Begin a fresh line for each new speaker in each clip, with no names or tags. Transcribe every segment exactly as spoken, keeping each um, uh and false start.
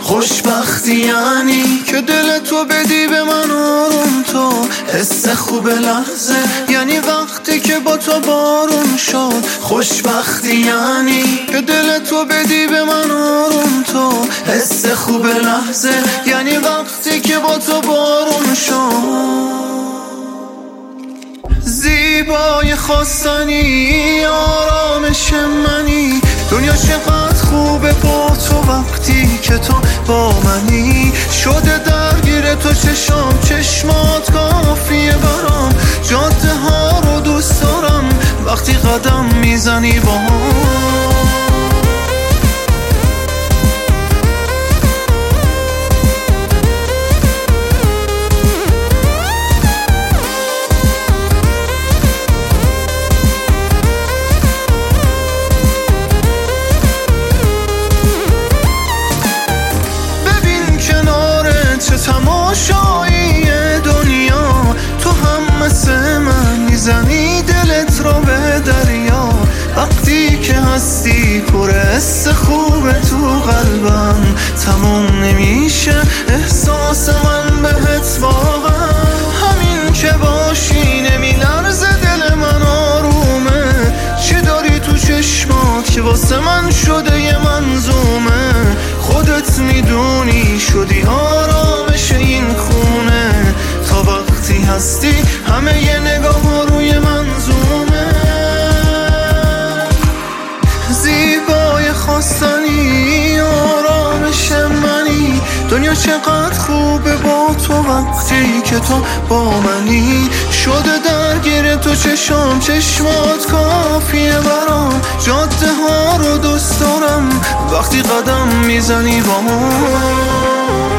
خوشبختی یعنی که دل تو بدی به من آروم، تو حس خوب لحظه یعنی وقتی که با تو بارون شد. خوشبختی یعنی که دل تو بدی به من آروم، تو حس خوب لحظه یعنی وقتی که با تو بارون شد. زیبای خواستنی آرامش منی، دنیا چقدر خوبه با تو وقتی که تو با منی. شده درگیر تو چشام، چشمات کافیه برام، جاده ها رو دوست دارم وقتی قدم میزنی با هم. تماشایی دنیا تو هم مثل من میزنی دلت رو به دریا. وقتی که هستی پر حس خوبه تو قلبم، تموم نمیشه احساس من بهت واقعا. همین که باشی نمیلرزه دل من آرومه، چی داری تو چشمات که واسه من شده یه منظومه. خودت میدونی شدی آرامش این خونه، تا وقتی هستی همه یه نگاه روی منظومه. زیبای خواستنی آرامش منی، دنیا چقدر خوبه با تو وقتی که تو با منی. شده درگیر تو چشام، چشمات کافیه برام، جاده ها رو دوست دارم وقتی قدم میزنی با من.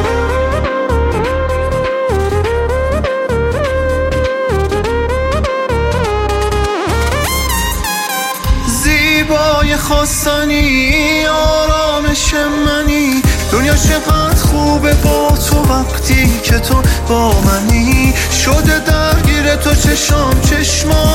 زیبای خواستنی آرامش منی، دنیا چقدر خوبه با تو وقتی که تو با منی. شده درگیر تو چشام، چشمات